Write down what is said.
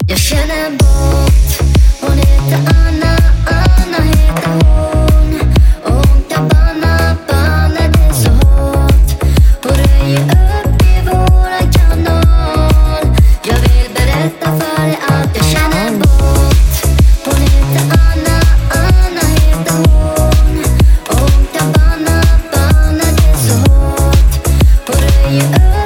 Jag känner bort. Hon heter Anna, Anna heter hon. Och hon kan banna det så hårt. Hon röjer upp i våran kanal. Jag vill berätta för dig att jag känner bort. Hon heter Anna, Anna heter hon. Och hon kan banna det så hårt. Hon röjer upp